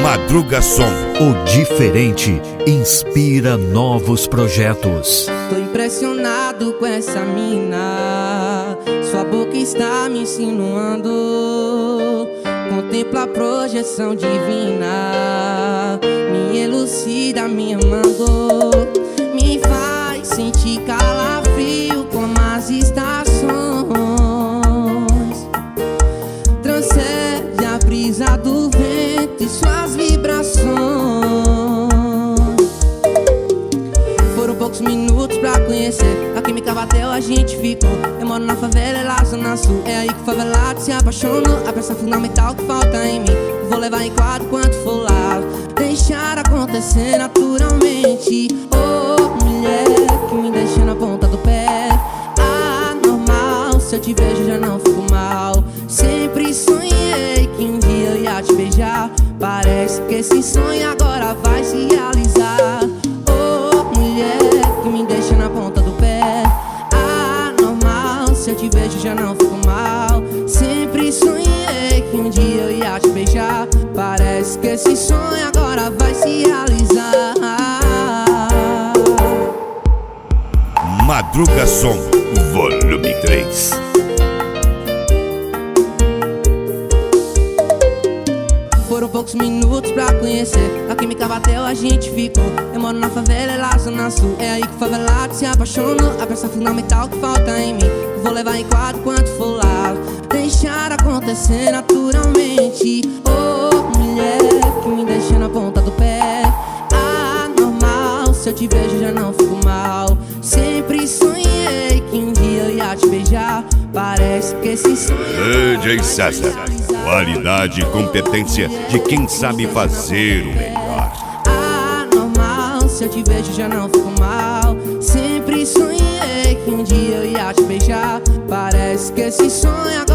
Madruga Som. O diferente inspira novos projetos. Tô impressionado com essa mina, sua boca está me insinuando. Contempla a projeção divina, me elucida, me amando. Me faz sentir calafrio como as estações. Transcende a brisa do vento e suas vibrações. Foram poucos minutos pra conhecer, a química bateu, a gente ficou. Eu moro na favela, ela zona sul. É aí que o favelado se apaixonou. A peça fundamental que falta em mim, vou levar em quadro quanto for lá. Deixar acontecer naturalmente. Oh, mulher que me deixa na ponta do pé. Anormal, se eu te vejo já não fico mal. Sempre sonhei que um dia eu ia te beijar. Parece que esse sonho agora vai se realizar. Oh, mulher que me deixa na ponta do pé. Anormal, se eu te vejo já não fico mal. Sempre sonhei que um dia eu ia te beijar. Parece que esse sonho agora vai se realizar. Madruga Som, volume 3. Foram poucos minutos pra conhecer, a química bateu, a gente ficou. Eu moro na favela, ela zona sul. É aí que o favelado se apaixonou. A peça fundamental que falta em mim, vou levar em quadro quanto for lá. Deixar acontecer naturalmente. Oh, mulher que me deixa na ponta do pé. Anormal, se eu te vejo já não fico mal. Sempre sonhei que um dia eu ia te beijar. Parece que esse sonho DJ César, qualidade e competência de quem sabe fazer o melhor. Anormal, se eu te vejo já não fico mal. Sempre sonhei que um dia eu ia te beijar. Parece que esse sonho agora